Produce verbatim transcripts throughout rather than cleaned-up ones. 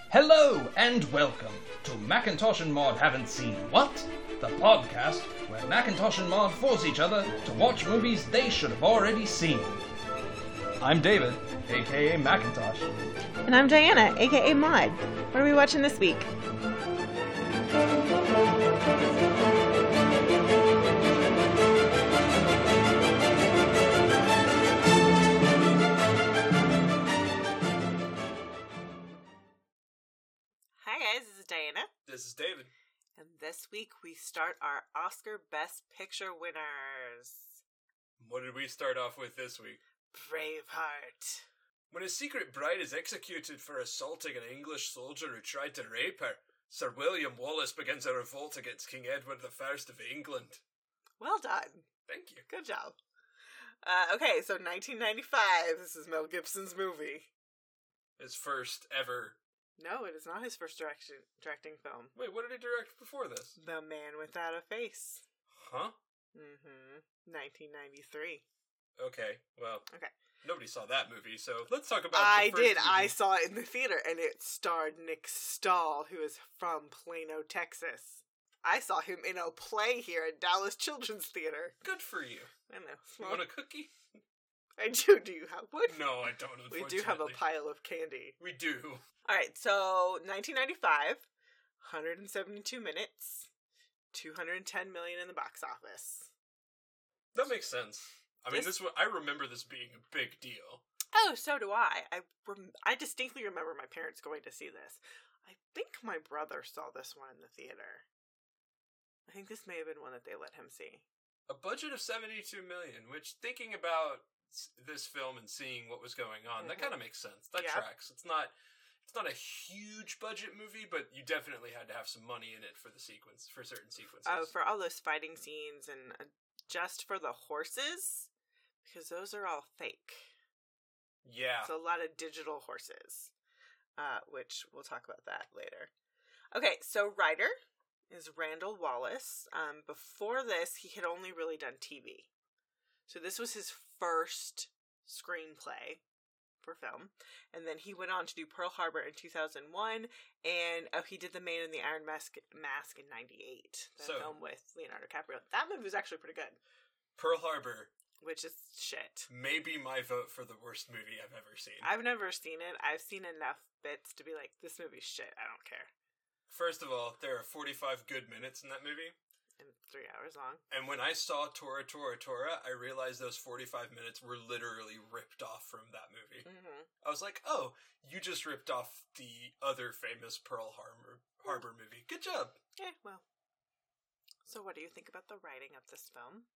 Hello and welcome to Macintosh and Maud Haven't Seen What? The podcast where Macintosh and Maud force each other to watch movies they should have already seen. I'm David, aka Macintosh. And I'm Diana, aka Maud. What are we watching this week? Hi guys, this is Diana. This is David. And this week we start our Oscar Best Picture winners. What did we start off with this week? Braveheart. When a secret bride is executed for assaulting an English soldier who tried to rape her, Sir William Wallace begins a revolt against King Edward the First of England. Well done. Thank you. Good job. Uh, okay, so nineteen ninety-five, this is Mel Gibson's movie. His first ever... No, it is not his first direction, directing film. Wait, what did he direct before this? The Man Without a Face. Huh? Mm-hmm. nineteen ninety-three. Okay, well... Okay. Nobody saw that movie, so let's talk about I the first did. movie. I saw it in the theater, and it starred Nick Stahl, who is from Plano, Texas. I saw him in a play here at Dallas Children's Theater. Good for you. I know. You want a cookie? I do. Do you have one? No, I don't, We unfortunately. do have a pile of candy. We do. Alright, so nineteen ninety-five, one hundred seventy-two minutes, two hundred ten million in the box office. That makes sense. I mean, This- this. I remember this being a big deal. Oh, so do I. I, rem- I distinctly remember my parents going to see this. I think my brother saw this one in the theater. I think this may have been one that they let him see. A budget of seventy-two million, which, thinking about s- this film and seeing what was going on, that Mhm. kind of makes sense. That Yeah. tracks. It's not it's not a huge budget movie, but you definitely had to have some money in it for the sequence, for certain sequences. Oh, for all those fighting scenes and uh, just for the horses, because those are all fake. yeah. It's a lot of digital horses, uh, which we'll talk about that later. Okay, so writer is Randall Wallace. Um, before this, he had only really done T V. So this was his first screenplay for film. And then he went on to do Pearl Harbor in two thousand one. And oh, he did The Man in the Iron Mask, Mask in ninety-eight. The So- film with Leonardo DiCaprio. That movie was actually pretty good, Pearl Harbor which is shit. may be my vote for the worst movie I've ever seen. I've never seen it. I've seen enough bits to be like, this movie's shit. I don't care. First of all, there are forty-five good minutes in that movie. And it's three hours long. And when I saw Tora Tora Tora, I realized those forty-five minutes were literally ripped off from that movie. Mm-hmm. I was like, oh, you just ripped off the other famous Pearl Harbor, Harbor movie. Good job. Yeah, well. So what do you think about the writing of this film?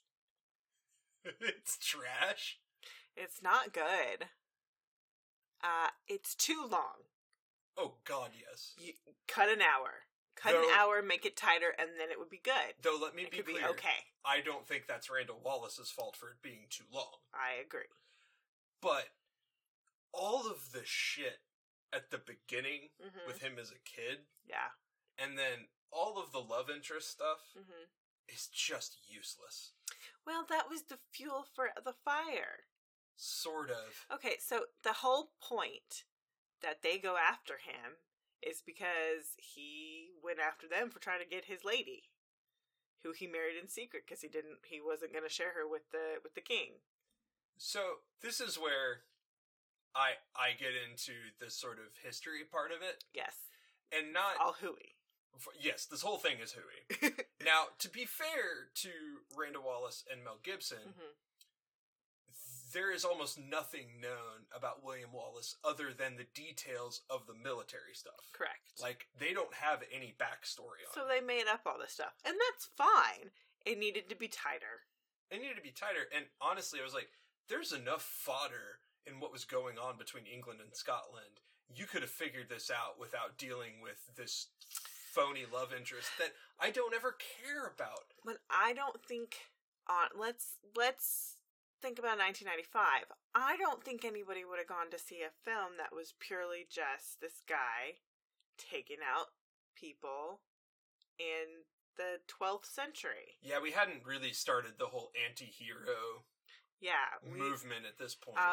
It's trash. It's not good. Uh, it's too long. Oh, God, yes. You cut an hour. Cut Though- an hour, make it tighter, and then it would be good. Though, let me It be could clear. be okay. I don't think that's Randall Wallace's fault for it being too long. I agree. But all of the shit at the beginning Mhm. with him as a kid, Yeah. and then all of the love interest stuff hmm is just useless. Well, that was the fuel for the fire. Sort of. Okay, so the whole point that they go after him is because he went after them for trying to get his lady, who he married in secret because he didn't, he wasn't going to share her with the with the king. So, this is where I I get into the sort of history part of it. Yes, And not... all hooey. Yes, this whole thing is hooey. Now, to be fair to Randall Wallace and Mel Gibson, hmm there is almost nothing known about William Wallace other than the details of the military stuff. Correct. Like, they don't have any backstory on So it. they made up all this stuff, and that's fine. It needed to be tighter. They needed to be tighter, and honestly, I was like, there's enough fodder in what was going on between England and Scotland. You could have figured this out without dealing with this phony love interest that I don't ever care about. But I don't think on let's let's think about nineteen ninety-five. I don't think anybody would have gone to see a film that was purely just this guy taking out people in the twelfth century. Yeah, we hadn't really started the whole anti-hero Yeah, we, movement at this point. um,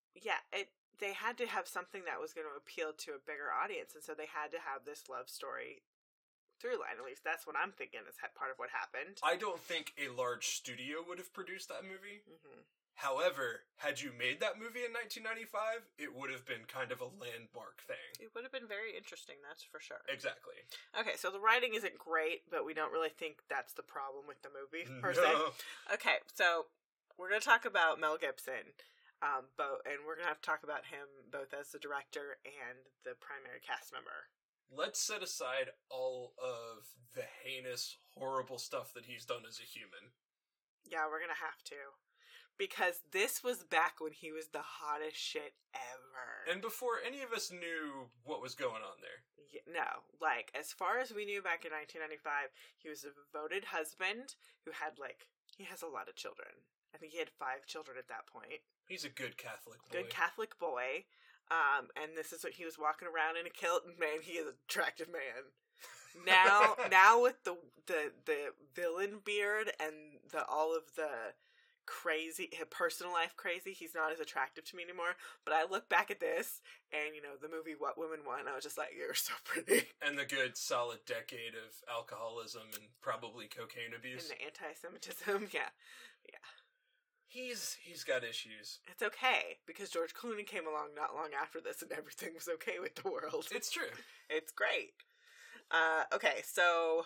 yeah, it they had to have something that was going to appeal to a bigger audience, and so they had to have this love story through line. At least that's what I'm thinking is part of what happened. I don't think a large studio would have produced that movie. Mm-hmm. However, had you made that movie in nineteen ninety-five, it would have been kind of a landmark thing. It would have been very interesting, that's for sure. Exactly. Okay, so the writing isn't great, but we don't really think that's the problem with the movie, per No. se. Okay, so we're going to talk about Mel Gibson, um, both, and we're going to have to talk about him both as the director and the primary cast member. Let's set aside all of the heinous, horrible stuff that he's done as a human. Yeah, we're going to have to. Because this was back when he was the hottest shit ever. And before any of us knew what was going on there. Yeah, no, like, as far as we knew back in nineteen ninety-five, he was a devoted husband who had, like, he has a lot of children. I think he had five children at that point. He's a good Catholic boy. Good Catholic boy. Um, and this is what he was walking around in a kilt, and man, he is an attractive man. Now, now with the, the, the villain beard and the, all of the crazy, personal life crazy, he's not as attractive to me anymore. But I look back at this, and, you know, the movie What Women Want, I was just like, you're so pretty. And the good, solid decade of alcoholism and probably cocaine abuse. And the anti-Semitism, yeah. Yeah. He's he's got issues. It's okay, because George Clooney came along not long after this, and everything was okay with the world. It's true. It's great. Uh, okay, so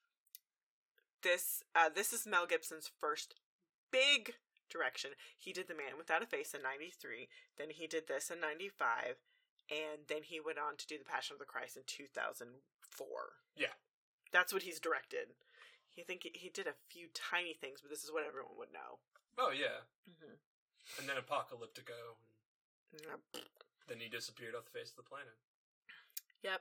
this uh, this is Mel Gibson's first big direction. He did The Man Without a Face in ninety-three, then he did this in ninety-five, and then he went on to do The Passion of the Christ in two thousand four. Yeah. That's what he's directed. I think he did a few tiny things, but this is what everyone would know. Oh, yeah. Mm-hmm. And then Apocalyptico. Yep. Then he disappeared off the face of the planet. Yep.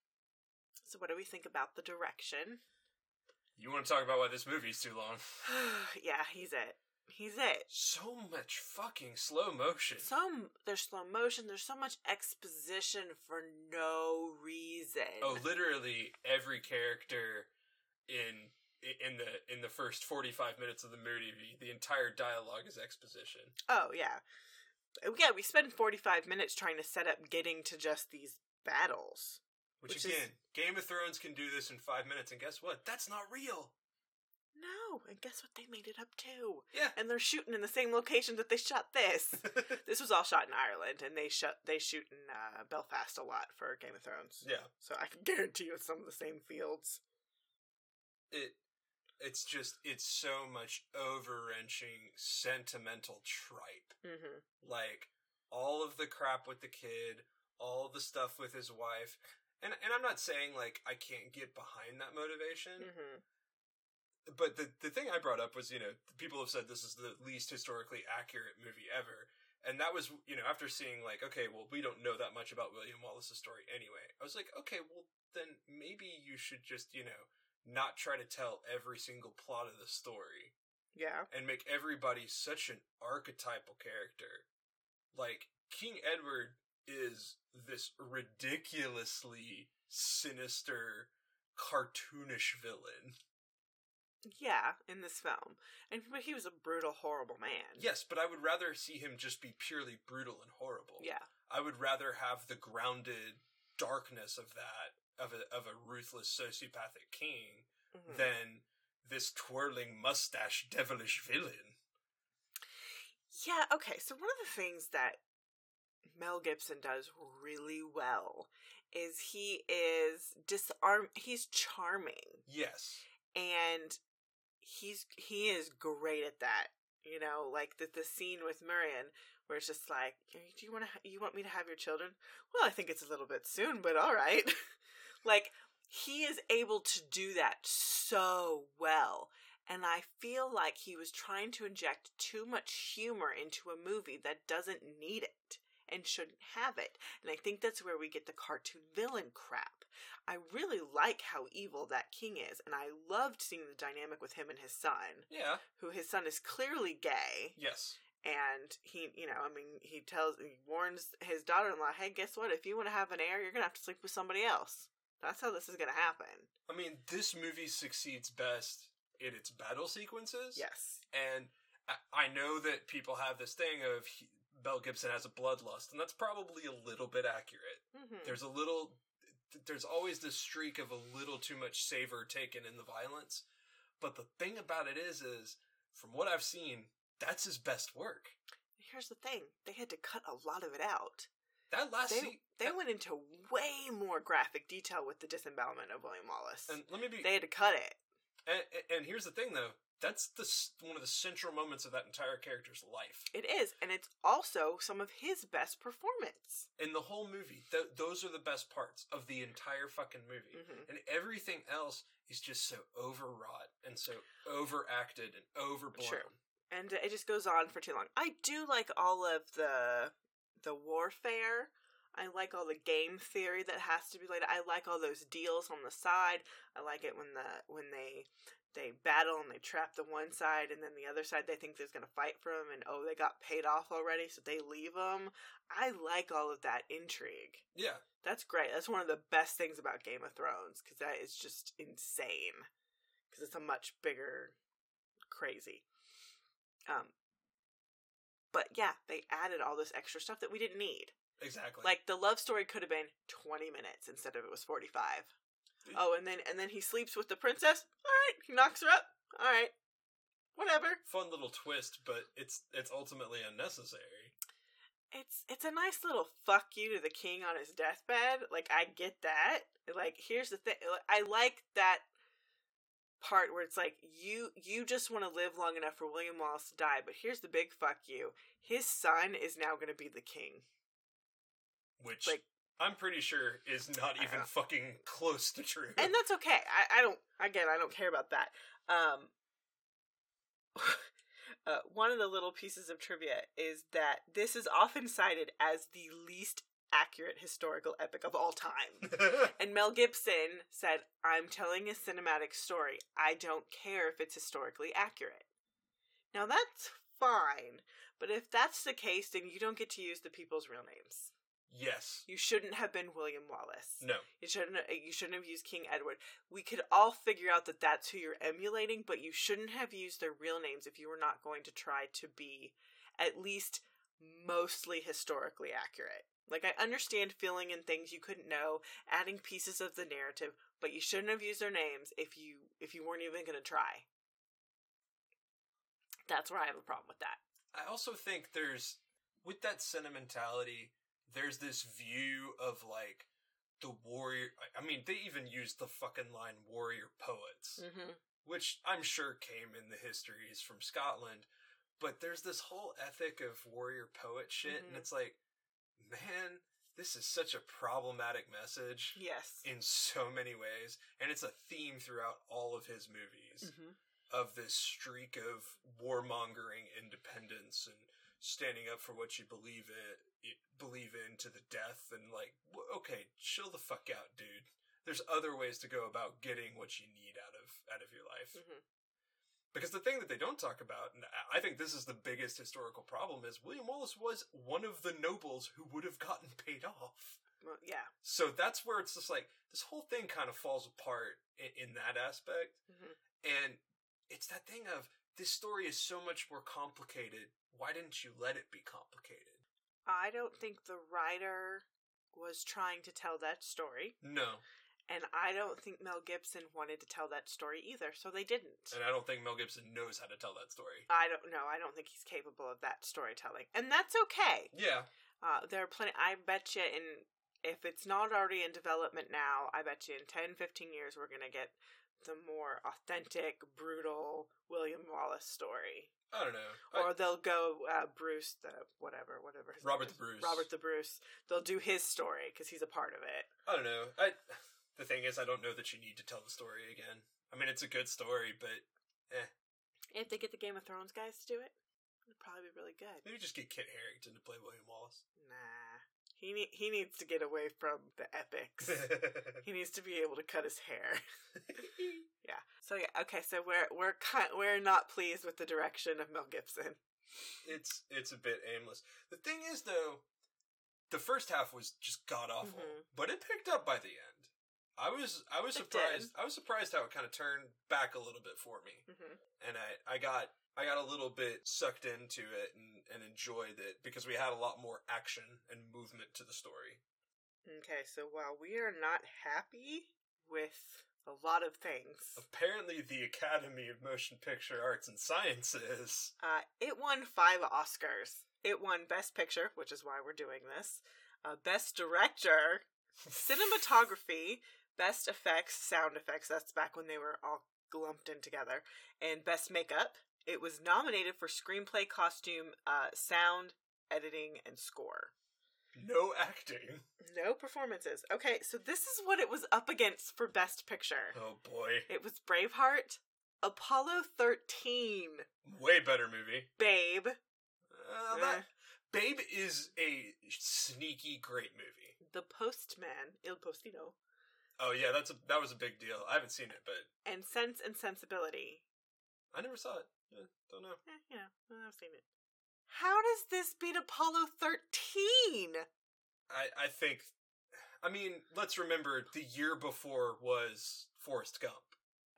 So what do we think about the direction? You want to talk about why this movie's too long? Yeah, he's it. He's it. So much fucking slow motion. Some there's slow motion. There's so much exposition for no reason. Oh, literally every character in in the in the first forty-five minutes of the movie, the entire dialogue is exposition. Oh yeah, yeah. We spend forty-five minutes trying to set up getting to just these battles. Which, Which again, is... Game of Thrones can do this in five minutes, and guess what? That's not real. No, and guess what? They made it up too. Yeah, and they're shooting in the same location that they shot this. This was all shot in Ireland, and they shot they shoot in uh, Belfast a lot for Game of Thrones. Yeah, so I can guarantee you it's some of the same fields. It, it's just it's so much over-wrenching, sentimental tripe. Mm-hmm. Like all of the crap with the kid, all the stuff with his wife. And and I'm not saying, like, I can't get behind that motivation. Mm-hmm. But the the thing I brought up was, you know, people have said this is the least historically accurate movie ever. And that was, you know, after seeing, like, okay, well, we don't know that much about William Wallace's story anyway. I was like, okay, well, then maybe you should just, you know, not try to tell every single plot of the story. Yeah. And make everybody such an archetypal character. Like, King Edward is this ridiculously sinister, cartoonish villain. Yeah, in this film. And but he was a brutal, horrible man. Yes, but I would rather see him just be purely brutal and horrible. Yeah. I would rather have the grounded darkness of that, of a of a ruthless sociopathic king, mm-hmm. than this twirling mustache devilish villain. Yeah, okay, so one of the things that Mel Gibson does really well is he is disarm he's charming. Yes. And he's he is great at that. You know, like the the scene with Marion where it's just like, do you want to ha- you want me to have your children? Well, I think it's a little bit soon, but all right. Like, he is able to do that so well. And I feel like he was trying to inject too much humor into a movie that doesn't need it and shouldn't have it. And I think that's where we get the cartoon villain crap. I really like how evil that king is, and I loved seeing the dynamic with him and his son. Yeah. Who his son is clearly gay. Yes. And he, you know, I mean, he tells, he warns his daughter-in-law, hey, guess what? If you want to have an heir, you're going to have to sleep with somebody else. That's how this is going to happen. I mean, this movie succeeds best in its battle sequences. Yes. And I, I know that people have this thing of he, Mel Gibson has a bloodlust, and that's probably a little bit accurate. Mm-hmm. There's a little, there's always this streak of a little too much savor taken in the violence. But the thing about it is, is from what I've seen, that's his best work. Here's the thing: they had to cut a lot of it out. That last They scene, they that, went into way more graphic detail with the disembowelment of William Wallace. and let me be, They had to cut it. and, and here's the thing, though. That's the one of the central moments of that entire character's life. It is, and it's also some of his best performance. In the whole movie, th- those are the best parts of the entire fucking movie. Mm-hmm. And everything else is just so overwrought and so overacted and overblown. True. And it just goes on for too long. I do like all of the the warfare. I like all the game theory that has to be laid. I like all those deals on the side. I like it when the when they they battle and they trap the one side, and then the other side they think there's going to fight for them, and oh, they got paid off already, so they leave them. I like all of that intrigue. Yeah. That's great. That's one of the best things about Game of Thrones, because that is just insane. Because it's a much bigger crazy. Um, but yeah, they added all this extra stuff that we didn't need. Exactly. Like, the love story could have been twenty minutes instead of it was forty-five. Oh, and then and then he sleeps with the princess. All right, he knocks her up. All right, whatever. Fun little twist, but it's it's ultimately unnecessary. It's it's a nice little fuck you to the king on his deathbed. Like, I get that. Like, here's the thing. I like that part where it's like, you you just want to live long enough for William Wallace to die, but here's the big fuck you. His son is now going to be the king. Which, Like, I'm pretty sure is not even know. fucking close to true. and that's okay. I, I don't, again, I don't care about that. Um, uh, one of the little pieces of trivia is that this is often cited as the least accurate historical epic of all time. And Mel Gibson said, I'm telling a cinematic story. I don't care if it's historically accurate. Now, that's fine, but if that's the case, then you don't get to use the people's real names. Yes. You shouldn't have been William Wallace. No. You shouldn't. You shouldn't have used King Edward. We could all figure out that that's who you're emulating, but you shouldn't have used their real names if you were not going to try to be at least mostly historically accurate. Like, I understand filling in things you couldn't know, adding pieces of the narrative, but you shouldn't have used their names if you if you weren't even going to try. That's where I have a problem with that. I also think there's, with that sentimentality, there's this view of, like, the warrior... I mean, they even used the fucking line warrior poets, Mm-hmm. which I'm sure came in the histories from Scotland, but there's this whole ethic of warrior poet shit, Mhm. and it's like, man, this is such a problematic message Yes. in so many ways, and it's a theme throughout all of his movies. Mm-hmm. Of this streak of warmongering independence and standing up for what you believe in, believe in to the death, and like, okay, chill the fuck out, dude. There's other ways to go about getting what you need out of out of your life. Mm-hmm. Because the thing that they don't talk about, and I think this is the biggest historical problem, is William Wallace was one of the nobles who would have gotten paid off. Well, yeah. So that's where it's just like, this whole thing kind of falls apart in, in that aspect. Mm-hmm. And it's that thing of, this story is so much more complicated. Why didn't you let it be complicated? I don't think the writer was trying to tell that story. No. And I don't think Mel Gibson wanted to tell that story either, so they didn't. And I don't think Mel Gibson knows how to tell that story. I don't know. I don't think he's capable of that storytelling. And that's okay. Yeah. Uh, there are plenty. I bet you in, if it's not already in development now, I bet you in ten, fifteen years we're going to get the more authentic, brutal William Wallace story. I don't know. Or I, they'll go uh, Bruce the whatever, whatever. His Robert name the is. Bruce. Robert the Bruce. They'll do his story because he's a part of it. I don't know. I... The thing is, I don't know that you need to tell the story again. I mean, it's a good story, but eh. If they get the Game of Thrones guys to do it, it'd probably be really good. Maybe just get Kit Harington to play William Wallace. Nah. He ne- he needs to get away from the epics. He needs to be able to cut his hair. Yeah. So yeah, okay, so we're we're kind, we're not pleased with the direction of Mel Gibson. It's it's a bit aimless. The thing is, though, the first half was just god awful, Mhm. but it picked up by the end. I was I was It surprised. did. I was surprised how it kind of turned back a little bit for me, Mm-hmm. and I, I got I got a little bit sucked into it and, and enjoyed it because we had a lot more action and movement to the story. Okay, so while we are not happy with a lot of things, Apparently, the Academy of Motion Picture Arts and Sciences. uh, it won five Oscars. It won Best Picture, which is why we're doing this, uh, Best Director, Cinematography, Best Effects, Sound Effects, that's back when they were all lumped in together, and Best Makeup. It was nominated for Screenplay, Costume, uh, Sound, Editing, and Score. No acting. No performances. Okay, so this is what it was up against for Best Picture. Oh boy. It was Braveheart, Apollo thirteen, Way better movie. Babe, Uh, that, Babe is a sneaky great movie. The Postman, Il Postino, Oh yeah, that's a that was a big deal. I haven't seen it, but and Sense and Sensibility. I never saw it. Yeah, don't know. Eh, you know, I've seen it. How does this beat Apollo thirteen? I I think. I mean, let's remember the year before was Forrest Gump.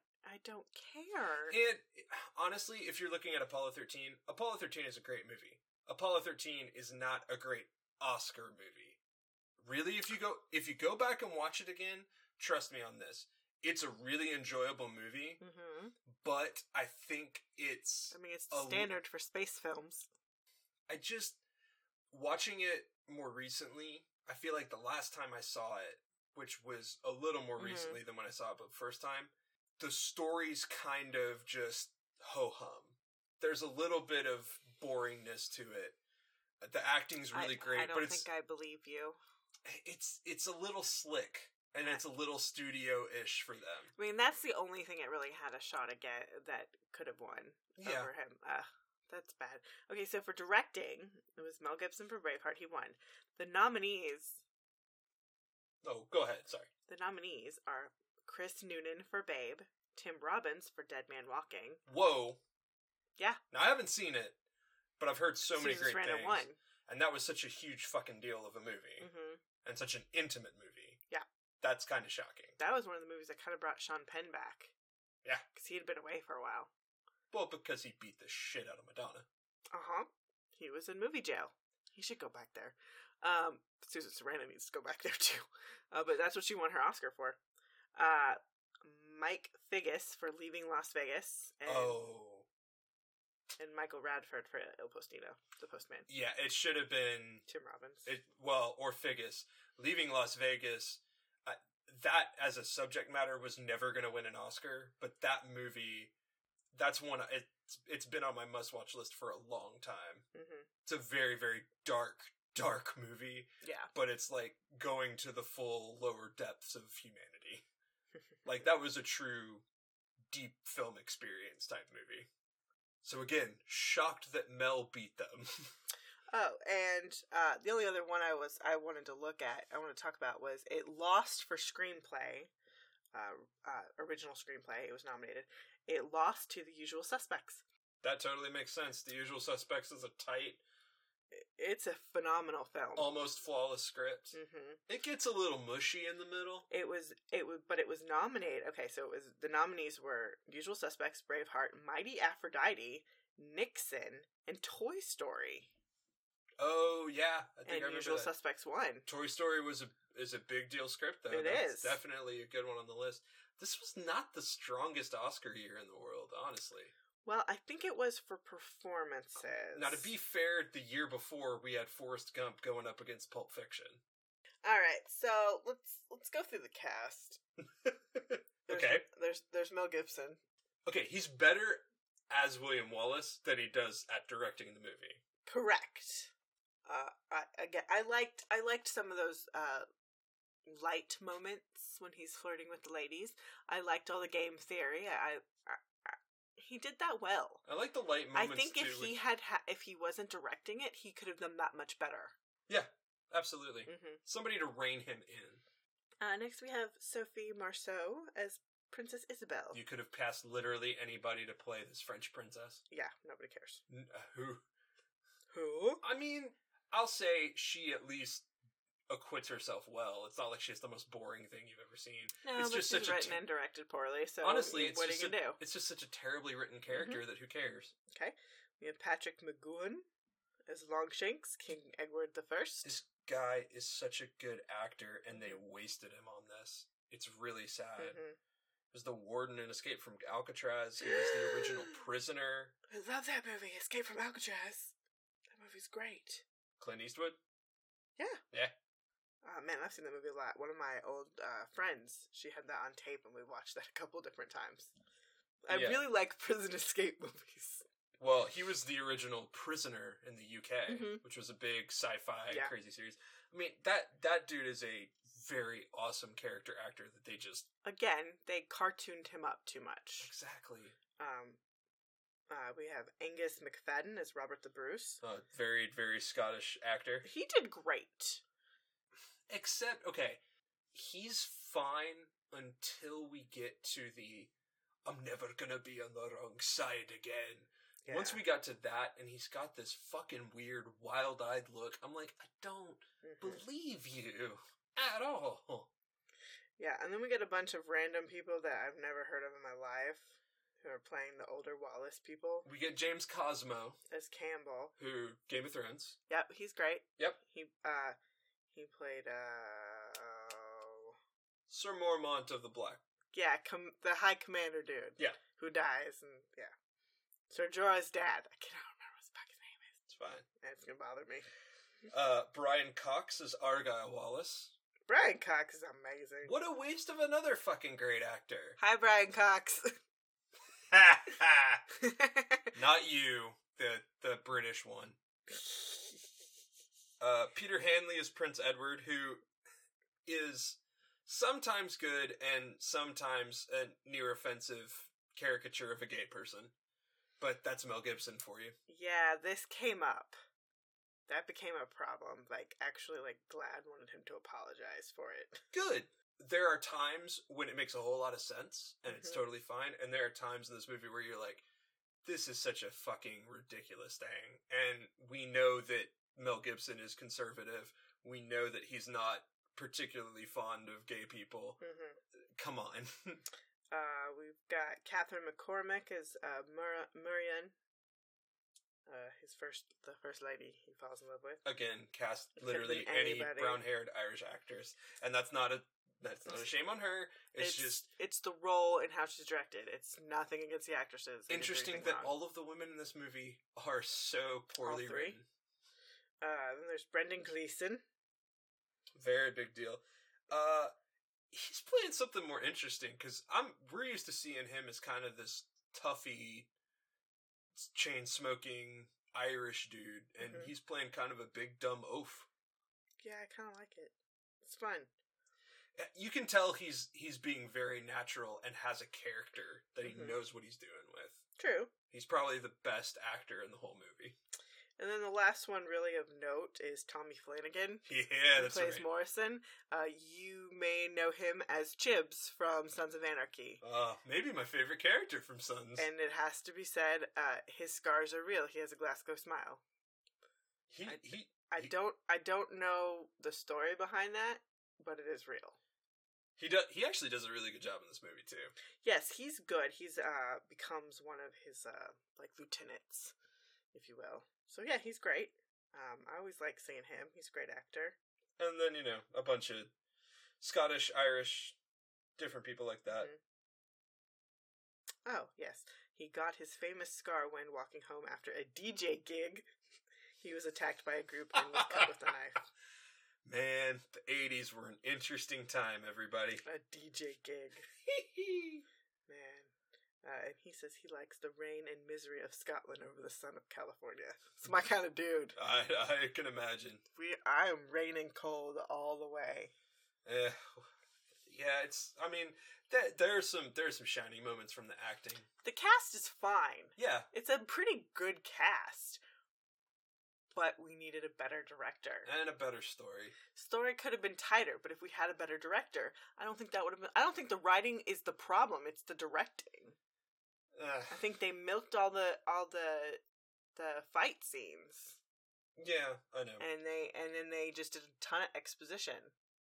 I don't care. And honestly, if you're looking at Apollo thirteen, Apollo thirteen is a great movie. Apollo thirteen is not a great Oscar movie. Really, if you go if you go back and watch it again, trust me on this. It's a really enjoyable movie, Mm-hmm. but I think it's I mean, it's the a- standard for space films. I just watching it more recently, I feel like the last time I saw it, which was a little more Mhm. recently than when I saw it the first time, the story's kind of just ho-hum. There's a little bit of boringness to it. The acting's really I, great, I don't but it's think I believe you. it's it's a little slick and it's a little studio-ish for them. I mean, that's the only thing it really had a shot again that could have won Yeah. over him. Ugh, that's bad. Okay, so for directing, it was Mel Gibson for Braveheart. He won. The nominees, Oh, go ahead. Sorry. the nominees are Chris Noonan for Babe, Tim Robbins for Dead Man Walking. Whoa. Yeah. Now, I haven't seen it, but I've heard so many Susan great Sarandon things. won. And that was such a huge fucking deal of a movie. Mm-hmm. And such an intimate movie. Yeah. That's kind of shocking. That was one of the movies that kind of brought Sean Penn back. Yeah. Because he had been away for a while. Well, because he beat the shit out of Madonna. Uh-huh. He was in movie jail. He should go back there. Um, Susan Sarandon needs to go back there too. Uh, but that's what she won her Oscar for. Uh, Mike Figgis for Leaving Las Vegas. And, Oh. and Michael Radford for Il Postino, the postman. Yeah, it should have been... Tim Robbins. It, well, or Figgis. Leaving Las Vegas, uh, that as a subject matter was never going to win an Oscar, but that movie, that's one, it's, it's been on my must-watch list for a long time. Mm-hmm. It's a very, very dark, dark movie, Yeah. but it's like going to the full lower depths of humanity. Like, that was a true deep film experience type movie. So again, shocked that Mel beat them. Oh, and uh, the only other one I was I wanted to look at, I want to talk about was it lost for screenplay, uh, uh, original screenplay. It was nominated. It lost to The Usual Suspects. That totally makes sense. The Usual Suspects is a tight, It's a phenomenal film. almost flawless script. Mm-hmm. It gets a little mushy in the middle. It was it was, but it was nominated. Okay, so it was the nominees were Usual Suspects, Braveheart, Mighty Aphrodite, Nixon, and Toy Story. Oh yeah, I think And I remember Usual that. Suspects won. Toy Story was a is a big deal script though. It That's is. definitely a good one on the list. This was not the strongest Oscar year in the world, honestly. Well, I think it was for performances. Now, to be fair, the year before we had Forrest Gump going up against Pulp Fiction. All right, so let's let's go through the cast. There's, Okay. There's there's Mel Gibson. Okay, he's better as William Wallace than he does at directing the movie. Correct. Uh, I again, I liked I liked some of those uh light moments when he's flirting with the ladies. I liked all the game theory. I, I, I he did that well. I like the light I moments think too. if he with- had ha- if he wasn't directing it, he could have done that much better. Yeah, absolutely. Mm-hmm. Somebody to rein him in. Uh, next, we have Sophie Marceau as Princess Isabel. You could have cast literally anybody to play this French princess. Yeah, nobody cares. N- uh, who? Who? I mean, I'll say she at least acquits herself well. It's not like she has the most boring thing you've ever seen. No, it's but just she's such written a te- and directed poorly, so honestly, it's what are just you a, going to do? it's just such a terribly written character Mm-hmm. that who cares? Okay. We have Patrick McGoohan as Longshanks, King Edward the First. This guy is such a good actor, and they wasted him on this. It's really sad. Mm-hmm. He was the warden in Escape from Alcatraz. He was the original prisoner. I love that movie, Escape from Alcatraz. That movie's great. Clint Eastwood? Yeah. Yeah. Oh, man, I've seen that movie a lot. One of my old uh, friends, she had that on tape, and we watched that a couple different times. I Yeah. really like prison escape movies. Well, he was the original prisoner in the U K, Mhm. which was a big sci-fi Yeah. crazy series. I mean, that that dude is a very awesome character actor that they just... Again, they cartooned him up too much. Exactly. Um, uh, we have Angus McFadden as Robert the Bruce. Uh, very, very Scottish actor. He did great. Except, okay, he's fine until we get to the I'm never gonna be on the wrong side again. Yeah. Once we got to that, and he's got this fucking weird, wild-eyed look, I'm like, I don't Mhm. believe you at all. Yeah, and then we get a bunch of random people that I've never heard of in my life who are playing the older Wallace people We get James Cosmo, as Campbell. who Game of Thrones. Yep, he's great. Yep. He uh he played uh oh, Sir Mormont of the Black. yeah, com- the High Commander dude. Yeah. Who dies and yeah. Sir Jorah's dad. I cannot remember what his fucking name is. It's fine. And it's gonna bother me. Uh, Brian Cox is Argyle Wallace. Brian Cox is amazing. What a waste of another fucking great actor. Hi, Brian Cox. Ha ha! Not you, the the British one. Uh, Peter Hanley is Prince Edward, who is sometimes good and sometimes a near offensive caricature of a gay person. But that's Mel Gibson for you. Yeah, this came up. That became a problem. Like, actually, like, Glad wanted him to apologize for it. Good. There are times when it makes a whole lot of sense, and it's Mhm. totally fine, and there are times in this movie where you're like, this is such a fucking ridiculous thing. And we know that Mel Gibson is conservative. We know that he's not particularly fond of gay people. Mm-hmm. Come on. Uh, we've got Catherine McCormick as uh, Mur- Murian. Uh, his first, the first lady he falls in love with. Again, cast It could've literally been any anybody. brown-haired Irish actress. And that's not a that's not a shame on her. It's, It's just it's the role and how she's directed. It's nothing against the actresses. They didn't do interesting anything that wrong. all of the women in this movie are so poorly All three? written. Uh, then there's Brendan Gleeson. Very big deal. Uh, he's playing something more interesting because I'm we're used to seeing him as kind of this toughy, chain smoking Irish dude, and Mhm. he's playing kind of a big dumb oaf. Yeah, I kind of like it. It's fun. You can tell he's he's being very natural and has a character that he Mhm. knows what he's doing with. True. He's probably the best actor in the whole movie. And then the last one, really of note, is Tommy Flanagan. Yeah, Who that's plays right. Morrison. Uh, you may know him as Chibs from Sons of Anarchy. Uh, maybe my favorite character from Sons. And it has to be said, uh, his scars are real. He has a Glasgow smile. he I- he I He- don't, I don't know the story behind that, but it is real. he does he actually does a really good job in this movie too. Yes, he's good. He's uh becomes one of his uh like lieutenants, if you will. So yeah, he's great. Um, I always like seeing him. He's a great actor. And then, you know, a bunch of Scottish, Irish, different people like that. Mhm. Oh yes, he got his famous scar when walking home after a D J gig. He was attacked by a group and was cut with a knife. Man, the eighties were an interesting time, everybody. A D J gig, man. Uh, and he says he likes the rain and misery of Scotland over the sun of California. It's my kind of dude. I I can imagine. We, I am raining cold all the way. Eh, yeah, it's. I mean, there there's some there's some shining moments from the acting. The cast is fine. Yeah, It's a pretty good cast. But we needed a better director. and a better story. Story could have been tighter, but if we had a better director, I don't think that would have been. I don't think the writing is the problem. It's the directing. Ugh. I think they milked all the all the the fight scenes. Yeah, I know. And they and then they just did a ton of exposition.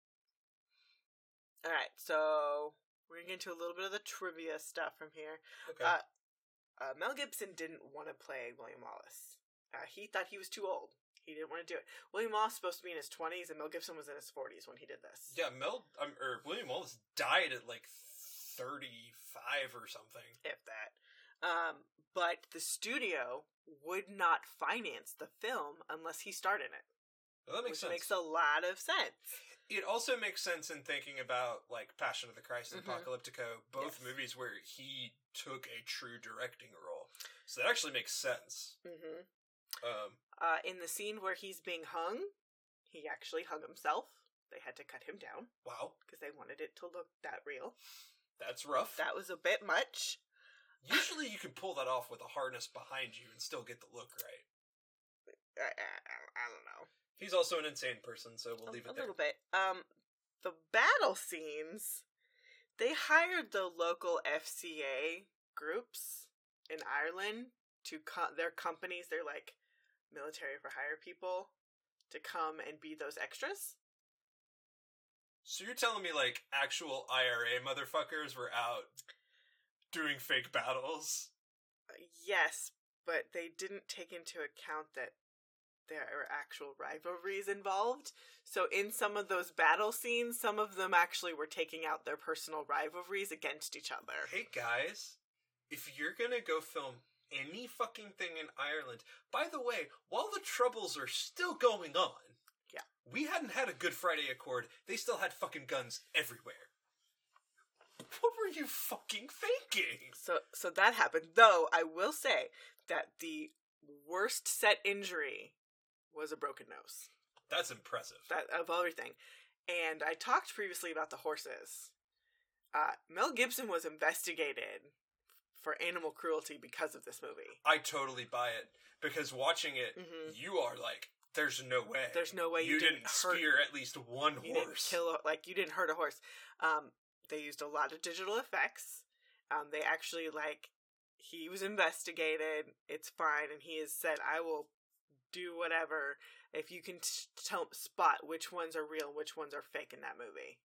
All right, so we're gonna get into a little bit of the trivia stuff from here. Okay. Uh, uh, Mel Gibson didn't want to play William Wallace. Uh, he thought he was too old. He didn't want to do it. William Wallace was supposed to be in his twenties, and Mel Gibson was in his forties when he did this. Yeah, Mel um, or William Wallace died at like thirty-five or something. If that. Um, but the studio would not finance the film unless he starred in it. Well, that makes which sense. makes a lot of sense. It also makes sense in thinking about like Passion of the Christ and Mhm. Apocalyptico, both Yes. movies where he took a true directing role. So that actually makes sense. Mm-hmm. Um, Uh, in the scene where he's being hung, he actually hung himself. They had to cut him down wow, because they wanted it to look that real. that's rough. That was a bit much. Usually you can pull that off with a harness behind you and still get the look right. I, I, I don't know. He's also an insane person, so we'll A, leave a it there. little bit. Um, the battle scenes, they hired the local F C A groups in Ireland to co- their companies. They're like military for hire people to come and be those extras. So you're telling me like actual I R A motherfuckers were out doing fake battles? Uh, yes, but they didn't take into account that there are actual rivalries involved. So in some of those battle scenes, some of them actually were taking out their personal rivalries against each other. Hey guys, if you're gonna go film any fucking thing in Ireland, by the way, while the Troubles are still going on, yeah, we hadn't had a Good Friday Accord, they still had fucking guns everywhere. What were you fucking thinking? So so that happened. Though I will say that the worst set injury was a broken nose. That's impressive. That of everything. And I talked previously about the horses. Uh, Mel Gibson was investigated for animal cruelty because of this movie. I totally buy it, because watching it, Mhm. you are like, there's no way. There's no way you, you didn't, didn't hurt, spear at least one you didn't horse. kill a, like you didn't hurt a horse. Um, they used a lot of digital effects. Um, they actually like he was investigated. It's fine, and he has said, "I will do whatever if you can t- tell spot which ones are real and which ones are fake in that movie."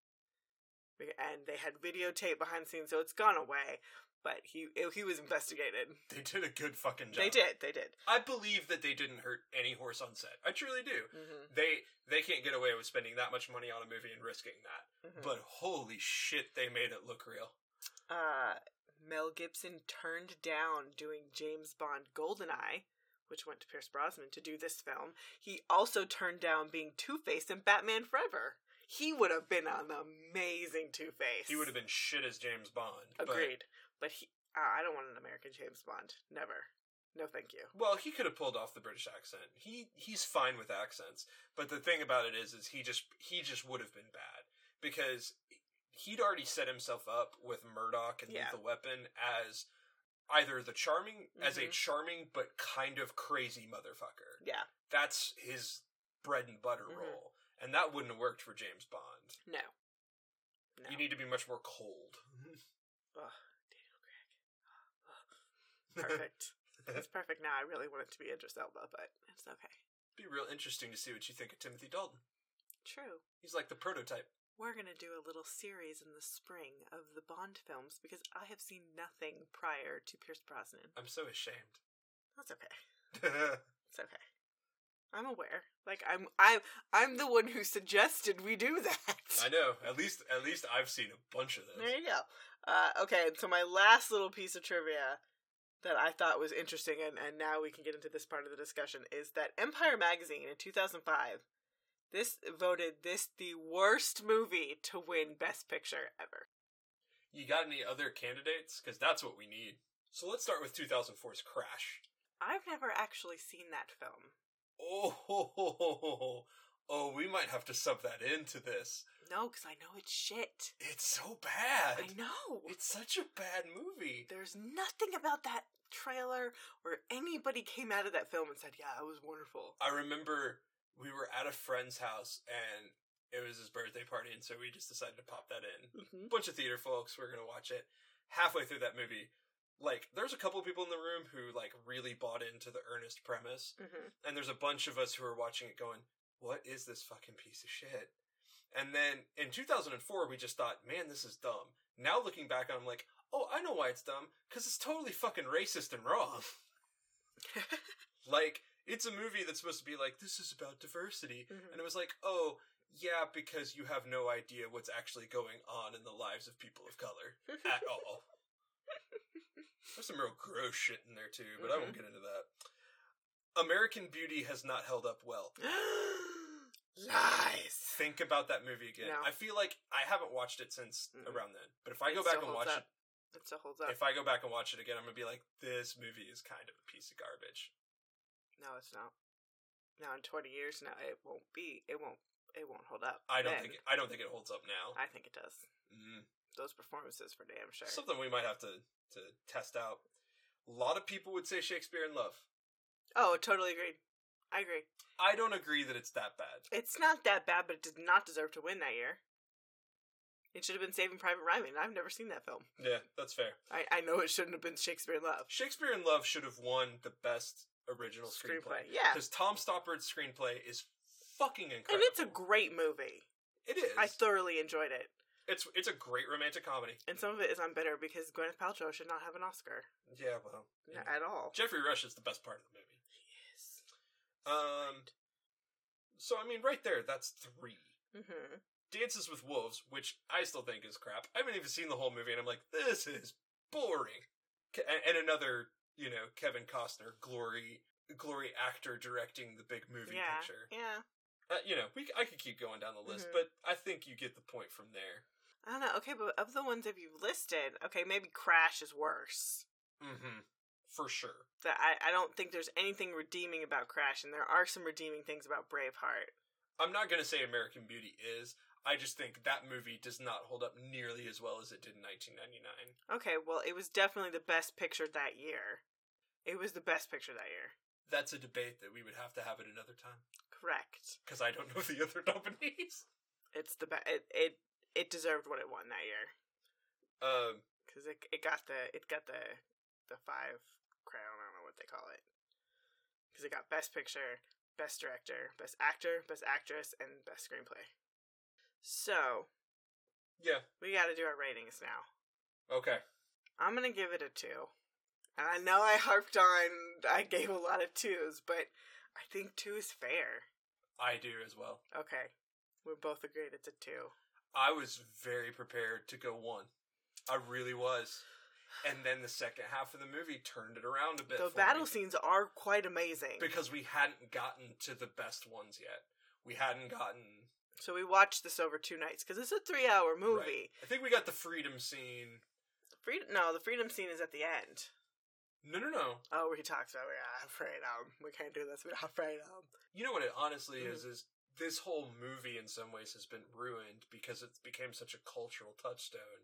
And they had videotape behind the scenes, so it's gone away. But he he was investigated. They did a good fucking job. They did. They did. I believe that they didn't hurt any horse on set. I truly do. Mm-hmm. They they can't get away with spending that much money on a movie and risking that. Mm-hmm. But holy shit, they made it look real. Uh, Mel Gibson turned down doing James Bond GoldenEye, which went to Pierce Brosnan to do this film. He also turned down being Two-Face in Batman Forever. He would have been an amazing Two-Face. He would have been shit as James Bond. Agreed. But, but he, uh, I don't want an American James Bond. Never. No, thank you. Well, he could have pulled off the British accent. He he's fine with accents. But the thing about it is, is he just he just would have been bad, because he'd already set himself up with Murdoch and Yeah. Lethal Weapon as either the charming, mm-hmm. as a Mhm. charming but kind of crazy motherfucker. Yeah. That's his bread and butter Mhm. role. And that wouldn't have worked for James Bond. No. No. You need to be much more cold. Ugh, Daniel Craig. Ugh. Perfect. It's perfect now. I really want it to be Idris Elba, but it's okay. Be real interesting to see what you think of Timothy Dalton. True. He's like the prototype. We're going to do a little series in the spring of the Bond films because I have seen nothing prior to Pierce Brosnan. I'm so ashamed. That's okay. It's okay. I'm aware. Like I'm I'm I'm the one who suggested we do that. I know. At least at least I've seen a bunch of those. There you go. Uh, okay, so my last little piece of trivia that I thought was interesting, and, and now we can get into this part of the discussion, is that Empire Magazine in two thousand five, this voted this the worst movie to win Best Picture ever. You got any other candidates? Because that's what we need. So let's start with two thousand four's Crash. I've never actually seen that film. Oh, ho, ho, ho, ho. Oh, we might have to sub that into this. No, because I know it's shit. It's so bad. I know. It's such a bad movie. There's nothing about that trailer where anybody came out of that film and said, yeah, it was wonderful. I remember we were at a friend's house and it was his birthday party, and so we just decided to pop that in. Mm-hmm. A bunch of theater folks, we're going to watch it. Halfway through that movie, Like, there's a couple of people in the room who, like, really bought into the earnest premise. Mm-hmm. And there's a bunch of us who are watching it going, what is this fucking piece of shit? And then in two thousand four, we just thought, man, this is dumb. Now looking back, I'm like, oh, I know why it's dumb. Because it's totally fucking racist and wrong. Like, it's a movie that's supposed to be like, this is about diversity. Mm-hmm. And it was like, oh, yeah, because you have no idea what's actually going on in the lives of people of color. At all. There's some real gross shit in there, too, but mm-hmm. I won't get into that. American Beauty has not held up well. Lies! Think about that movie again. No. I feel like I haven't watched it since mm-hmm. around then. But if I it go back and watch up. it... It still holds up. If I go back and watch it again, I'm going to be like, this movie is kind of a piece of garbage. No, it's not. Now, in twenty years now, it won't be. It won't It won't hold up. I don't then. think it, I don't think it holds up now. I think it does. Mm. Those performances, for damn sure. Something we might have to, to test out. A lot of people would say Shakespeare in Love. Oh, totally agreed. I agree. I don't agree that it's that bad. It's not that bad, but it did not deserve to win that year. It should have been Saving Private Ryan. I've never seen that film. Yeah, that's fair. I, I know it shouldn't have been Shakespeare in Love. Shakespeare in Love should have won the best original screenplay. screenplay. Yeah. Because Tom Stoppard's screenplay is fucking incredible. And it's a great movie. It is. I thoroughly enjoyed it. It's it's a great romantic comedy. And some of it is I'm bitter because Gwyneth Paltrow should not have an Oscar. Yeah, well. Not yeah. at all. Jeffrey Rush is the best part of the movie. Yes. Um, so, I mean, right there, that's three. Mm-hmm. Dances with Wolves, which I still think is crap. I haven't even seen the whole movie, and I'm like, this is boring. And another, you know, Kevin Costner, glory glory actor directing the big movie yeah, picture. Yeah, uh, you know, we I could keep going down the list, mm-hmm. but I think you get the point from there. I don't know. Okay, but of the ones that you've listed, okay, maybe Crash is worse. Mm-hmm. For sure. That I, I don't think there's anything redeeming about Crash, and there are some redeeming things about Braveheart. I'm not going to say American Beauty is. I just think that movie does not hold up nearly as well as it did in nineteen ninety-nine. Okay, well, it was definitely the best picture that year. It was the best picture that year. That's a debate that we would have to have at another time. Correct. Because I don't know the other nominees. It's the best. It, it it deserved what it won that year. Um, because it it got the it got the the five crown. I don't know what they call it. Because it got best picture, best director, best actor, best actress, and best screenplay. So, yeah, we got to do our ratings now. Okay. I'm gonna give it a two. And I know I harped on, I gave a lot of twos, but I think two is fair. I do as well. Okay. We both agreed it's a two. I was very prepared to go one. I really was. And then the second half of the movie turned it around a bit. The for battle me. scenes are quite amazing. Because we hadn't gotten to the best ones yet. We hadn't gotten... So we watched this over two nights, because it's a three-hour movie. Right. I think we got the freedom scene. Freedom? No, the freedom scene is at the end. No, no, no. Oh, where he talks about, we're not afraid of him. We can't do this, we're not afraid of him. You know what it honestly mm-hmm. is, is this whole movie in some ways has been ruined because it became such a cultural touchstone.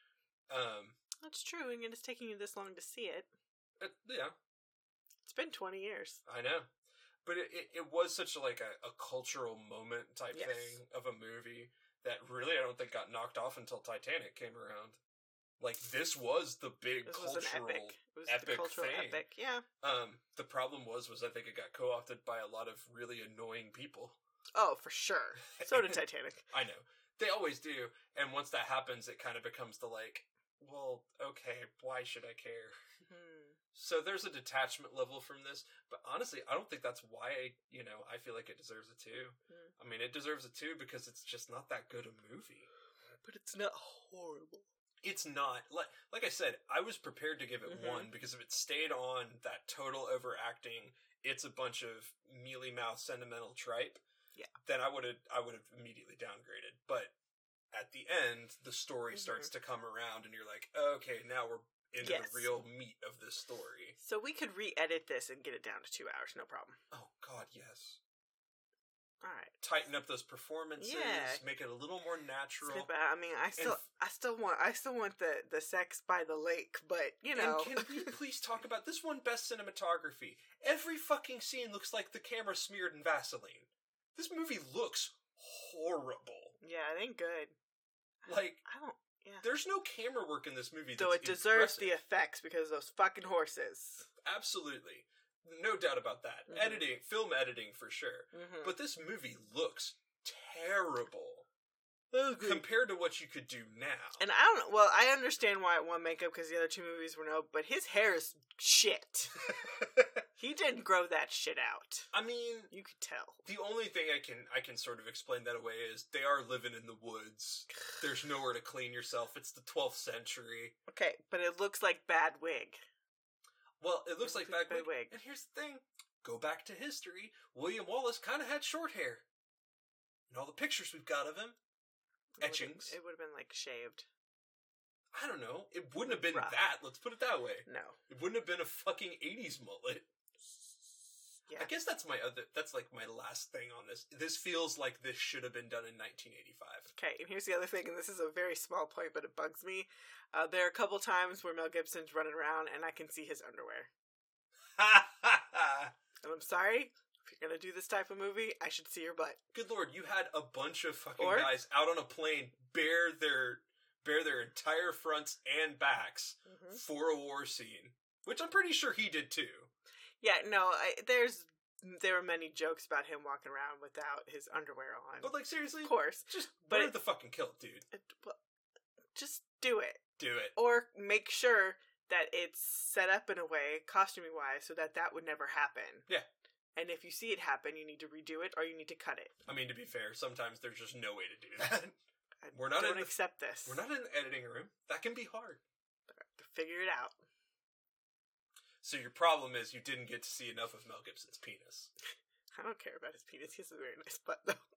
Um, That's true, and it's taking you this long to see it. it yeah. It's been twenty years. I know. But it, it, it was such a, like a, a cultural moment type yes. thing of a movie that really I don't think got knocked off until Titanic came around. Like, this was the big this cultural was an epic, it was epic the cultural thing. Epic, yeah. Um, the problem was, was I think it got co-opted by a lot of really annoying people. Oh, for sure. So did Titanic. I know. They always do. And once that happens, it kind of becomes the like, well, okay, why should I care? Hmm. So there's a detachment level from this. But honestly, I don't think that's why, you know, I feel like it deserves a two. Hmm. I mean, it deserves a two because it's just not that good a movie. But it's not horrible. It's not. Like like I said, I was prepared to give it mm-hmm. one because if it stayed on that total overacting, it's a bunch of mealy mouth sentimental tripe, yeah. then I would have I would have immediately downgraded. But at the end, the story mm-hmm. starts to come around and you're like, okay, now we're into yes. the real meat of this story. So we could re-edit this and get it down to two hours, no problem. Oh, God, yes. All right. Tighten up those performances. Yeah. Make it a little more natural. Snip, I mean, I still, f- I still want, I still want the, the sex by the lake, but you know. And can we please talk about this one? Best cinematography. Every fucking scene looks like the camera smeared in Vaseline. This movie looks horrible. Yeah, it ain't good. Like, I don't. Yeah. There's no camera work in this movie. Though that's it deserves impressive. the effects because of those fucking horses. Absolutely. No doubt about that. Mhm. Editing, film editing for sure. Mm-hmm. But this movie looks terrible compared to what you could do now. And I don't know. Well, I understand why it won makeup because the other two movies were no, but his hair is shit. He didn't grow that shit out. I mean, You could tell. the only thing I can I can sort of explain that away is they are living in the woods. There's nowhere to clean yourself. It's the twelfth century. Okay, but it looks like bad wig. Well, it looks It like looks like back bad wig. And here's the thing. Go back to history. William Wallace kind of had short hair. And all the pictures we've got of him, etchings. It would have been like shaved. I don't know. It wouldn't have been Rough. that. Let's put it that way. No. It wouldn't have been a fucking eighties mullet. Yeah. I guess that's my other. That's like my last thing on this. This feels like this should have been done in nineteen eighty-five. Okay, and here's the other thing, and this is a very small point, but it bugs me. Uh, there are a couple times where Mel Gibson's running around, and I can see his underwear. And I'm sorry, if you're gonna do this type of movie, I should see your butt. Good lord, you had a bunch of fucking Or- guys out on a plane bare their bare their entire fronts and backs Mm-hmm. for a war scene, which I'm pretty sure he did too. Yeah, no, I, there's there were many jokes about him walking around without his underwear on. But like seriously, of course, just but burn it- the fucking kilt, dude. it, well, just do it, Do it. or make sure that it's set up in a way, costuming wise, so that that would never happen. Yeah. And if you see it happen, you need to redo it or you need to cut it. I mean, to be fair, sometimes there's just no way to do that. I We're not don't in the- accept this. We're not in the editing room. That can be hard. Figure it out. So your problem is you didn't get to see enough of Mel Gibson's penis. I don't care about his penis. He has a very nice butt, though.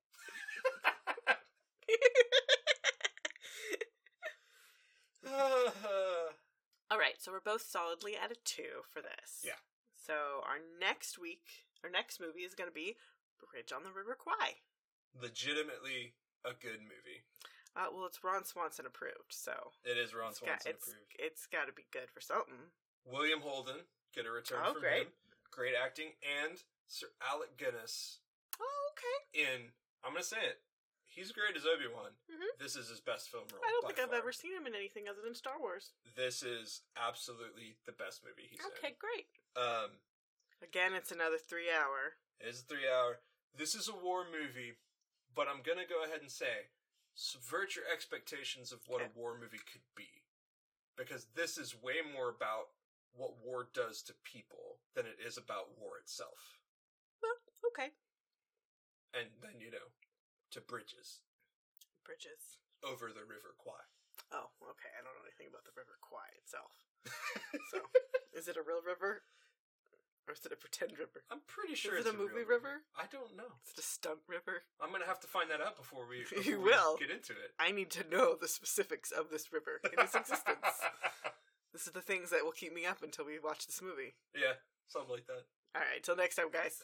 All right, so we're both solidly at a two for this. Yeah. So our next week, our next movie is going to be Bridge on the River Kwai. Legitimately a good movie. Uh, well, it's Ron Swanson approved, so It is Ron it's got, Swanson it's, approved. it's got to be good for something. William Holden, get a return Oh, from great. him. Great acting. And Sir Alec Guinness Oh, okay. in, I'm going to say it, he's great as Obi-Wan. Mhm. This is his best film role. I don't by think I've far. ever seen him in anything other than Star Wars. This is absolutely the best movie he's Okay, great. in. Um, Again, it's another three hour. it is a three hour. This is a war movie, but I'm going to go ahead and say, subvert your expectations of what Okay. a war movie could be. Because this is way more about what war does to people than it is about war itself. Okay. And then, you know, to bridges Bridges. over the River Kwai. Oh, okay. I don't know anything about the River Kwai itself. So, is it a real river? Or is it a pretend river? I'm pretty sure Is it's it a movie real river? I don't know. Is it a stunt river? I'm gonna have to find that out before we, before You we will. get into it. I need to know the specifics of this river and its existence. This is the things that will keep me up until we watch this movie. Yeah, something like that. Alright, till next time, guys.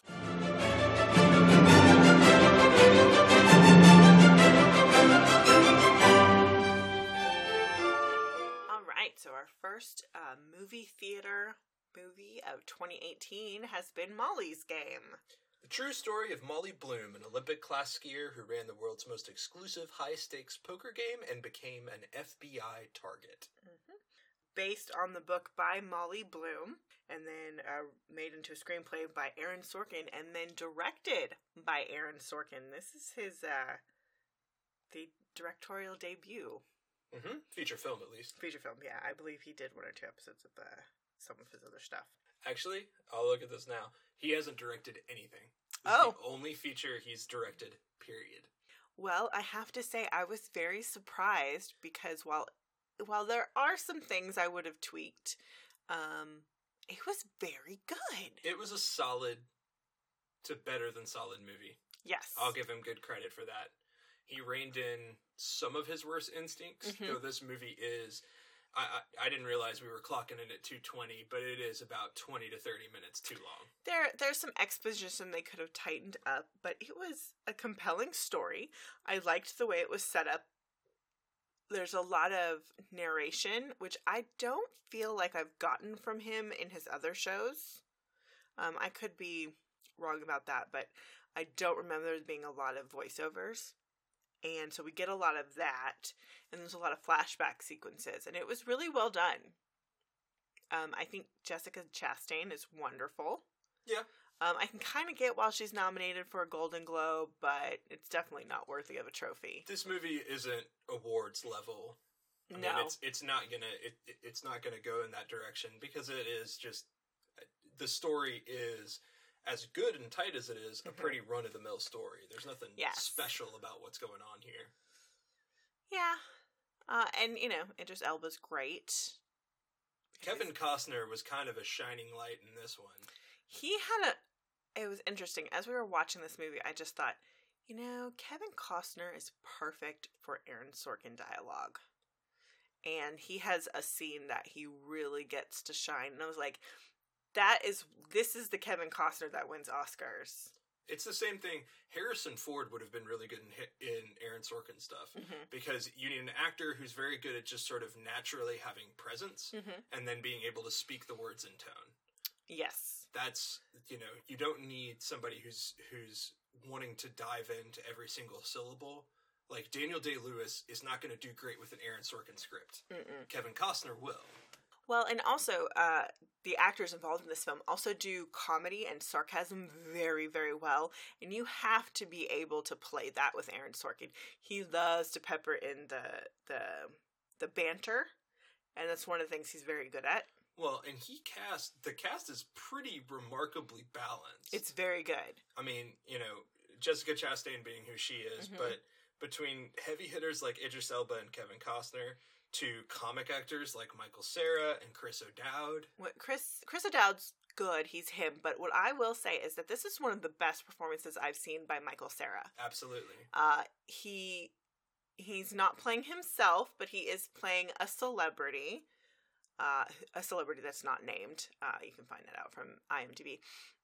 Alright, so our first uh, movie theater movie of twenty eighteen has been Molly's Game. The true story of Molly Bloom, an Olympic-class skier who ran the world's most exclusive high-stakes poker game and became an F B I target. Mm-hmm. Based on the book by Molly Bloom, and then uh, made into a screenplay by Aaron Sorkin, and then directed by Aaron Sorkin. This is his, uh, the directorial debut. Mm-hmm. Feature film, at least. Feature film, yeah. I believe he did one or two episodes of uh, some of his other stuff. Actually, I'll look at this now. He hasn't directed anything. This Oh. is the only feature he's directed, period. Well, I have to say I was very surprised because while while there are some things I would have tweaked, um, it was very good. It was a solid to better than solid movie. Yes. I'll give him good credit for that. He reined in some of his worst instincts, Mhm. though this movie is... I, I I didn't realize we were clocking in at two twenty, but it is about twenty to thirty minutes too long. There, there's some exposition they could have tightened up, but it was a compelling story. I liked the way it was set up. There's a lot of narration, which I don't feel like I've gotten from him in his other shows. Um, I could be wrong about that, but I don't remember there being a lot of voiceovers. And so we get a lot of that, and there's a lot of flashback sequences, and it was really well done. Um, I think Jessica Chastain is wonderful. Yeah. Um, I can kind of get why she's nominated for a Golden Globe, but it's definitely not worthy of a trophy. This movie isn't awards level. I no, mean, it's it's not gonna it, it it's not gonna go in that direction because it is just the story is as good and tight as it is a pretty mm-hmm. run of the mill story. There's nothing yes. special about what's going on here. Yeah, uh, and you know, Idris Elba's great. Kevin Costner was kind of a shining light in this one. He had a. It was interesting as we were watching this movie. I just thought, you know, Kevin Costner is perfect for Aaron Sorkin dialogue. And he has a scene that he really gets to shine. And I was like, that is, this is the Kevin Costner that wins Oscars. It's the same thing. Harrison Ford would have been really good in, in Aaron Sorkin stuff. Mm-hmm. Because you need an actor who's very good at just sort of naturally having presence. Mm-hmm. And then being able to speak the words in tone. Yes. That's, you know, you don't need somebody who's who's wanting to dive into every single syllable. Like, Daniel Day-Lewis is not going to do great with an Aaron Sorkin script. Mm-mm. Kevin Costner will. Well, and also, uh, the actors involved in this film also do comedy and sarcasm very, very well. And you have to be able to play that with Aaron Sorkin. He loves to pepper in the the the banter. And that's one of the things he's very good at. Well, and he cast, the cast is pretty remarkably balanced. It's very good. I mean, you know, Jessica Chastain being who she is, mm-hmm. but between heavy hitters like Idris Elba and Kevin Costner to comic actors like Michael Cera and Chris O'Dowd. What Chris Chris O'Dowd's good, he's him, but what I will say is that this is one of the best performances I've seen by Michael Cera. Absolutely. Uh, he he's not playing himself, but he is playing a celebrity. Uh, a celebrity that's not named. Uh, you can find that out from IMDb.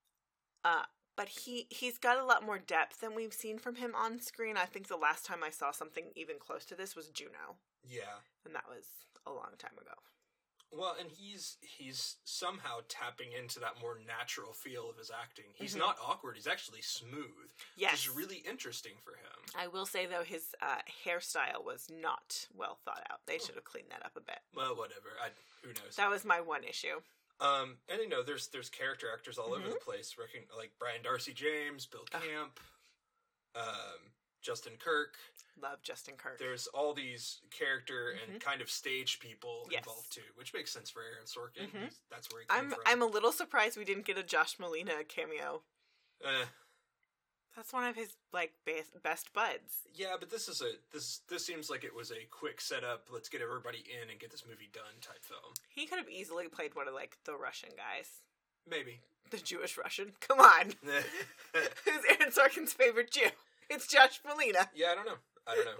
Uh, but he, he's got a lot more depth than we've seen from him on screen. I think the last time I saw something even close to this was Juno. Yeah. And that was a long time ago. Well, and he's he's somehow tapping into that more natural feel of his acting. He's mm-hmm. not awkward. He's actually smooth. Yes. Which is really interesting for him. I will say, though, his uh, hairstyle was not well thought out. They should have cleaned that up a bit. Well, whatever. I, who knows? That was my one issue. Um, and, you know, there's there's character actors all mm-hmm. over the place. Like Brian Darcy James, Bill Camp, uh. um, Justin Kirk. Love Justin Kirk. There's all these character mm-hmm. and kind of stage people yes. involved too, which makes sense for Aaron Sorkin. Mm-hmm. That's where he I'm, came from. I'm a little surprised we didn't get a Josh Malina cameo. Uh, That's one of his like best, best buds. Yeah, but this is a this this seems like it was a quick setup. Let's get everybody in and get this movie done type film. He could have easily played one of like the Russian guys. Maybe the Jewish Russian. Come on, who's Aaron Sorkin's favorite Jew? It's Josh Malina. Yeah, I don't know. I don't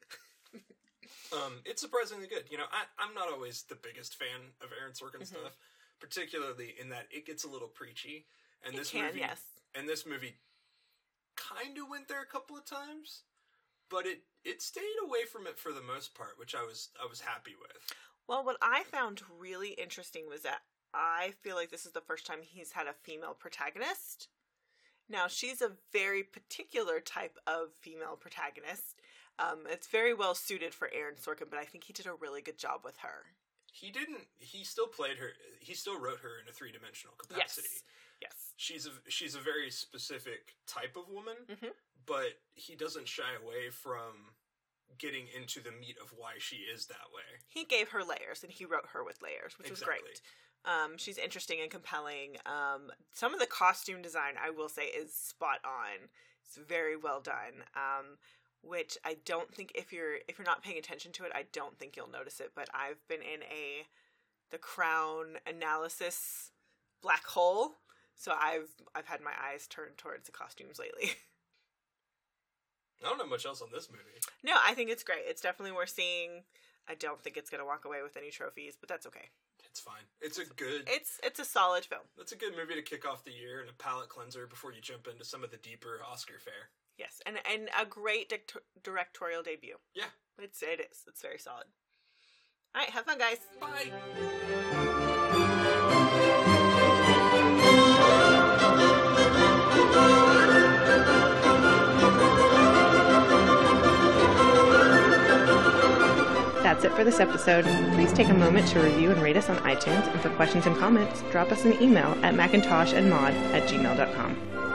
know. um, it's surprisingly good. You know, I, I'm not always the biggest fan of Aaron Sorkin mm-hmm. stuff, particularly in that it gets a little preachy. And it this can, movie, yes. And this movie kind of went there a couple of times, but it it stayed away from it for the most part, which I was I was happy with. Well, what I found really interesting was that I feel like this is the first time he's had a female protagonist. Now, she's a very particular type of female protagonist. Um, it's very well suited for Aaron Sorkin, but I think he did a really good job with her. He didn't, he still played her, he still wrote her in a three-dimensional capacity. Yes, yes. She's a, she's a very specific type of woman, mm-hmm. but he doesn't shy away from getting into the meat of why she is that way. He gave her layers, and he wrote her with layers, which exactly. was great. Um, she's interesting and compelling. Um, some of the costume design, I will say, is spot on. It's very well done. Um, which I don't think if you're if you're not paying attention to it, I don't think you'll notice it. But I've been in a the Crown analysis black hole, so I've I've had my eyes turned towards the costumes lately. I don't know much else on this movie. No, I think it's great. It's definitely worth seeing. I don't think it's going to walk away with any trophies, but that's okay. It's fine. It's a good... It's it's a solid film. It's a good movie to kick off the year and a palate cleanser before you jump into some of the deeper Oscar fare. Yes, and and a great di- directorial debut. Yeah. It's, it is. It's very solid. All right, have fun, guys. Bye! for this episode, please take a moment to review and rate us on iTunes, and for questions and comments, drop us an email at macintosh and mod at gmail dot com.